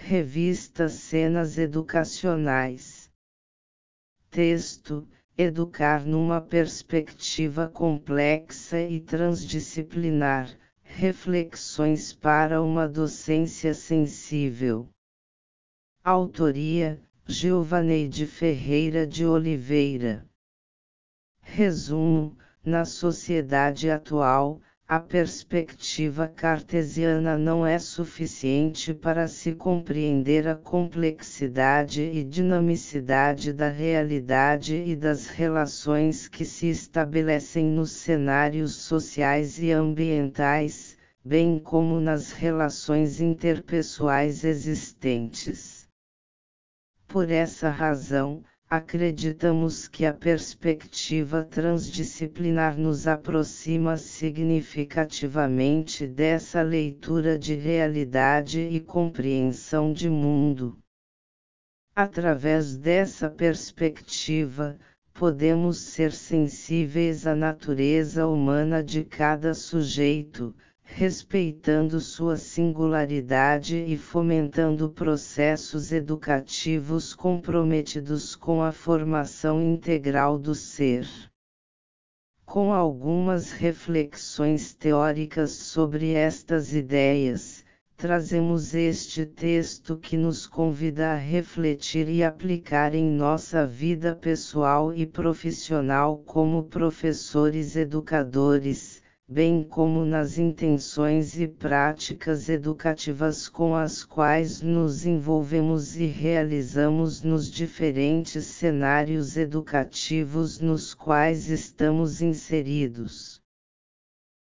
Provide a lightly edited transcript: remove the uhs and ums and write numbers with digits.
Revista Cenas Educacionais. Texto: Educar numa perspectiva complexa e transdisciplinar. Reflexões para uma docência sensível. Autoria: Gilvaneide Ferreira de Oliveira. Resumo: na sociedade atual, a perspectiva cartesiana não é suficiente para se compreender a complexidade e dinamicidade da realidade e das relações que se estabelecem nos cenários sociais e ambientais, bem como nas relações interpessoais existentes. Por essa razão, acreditamos que a perspectiva transdisciplinar nos aproxima significativamente dessa leitura de realidade e compreensão de mundo. Através dessa perspectiva, podemos ser sensíveis à natureza humana de cada sujeito, respeitando sua singularidade e fomentando processos educativos comprometidos com a formação integral do ser. Com algumas reflexões teóricas sobre estas ideias, trazemos este texto que nos convida a refletir e aplicar em nossa vida pessoal e profissional como professores educadores, bem como nas intenções e práticas educativas com as quais nos envolvemos e realizamos nos diferentes cenários educativos nos quais estamos inseridos.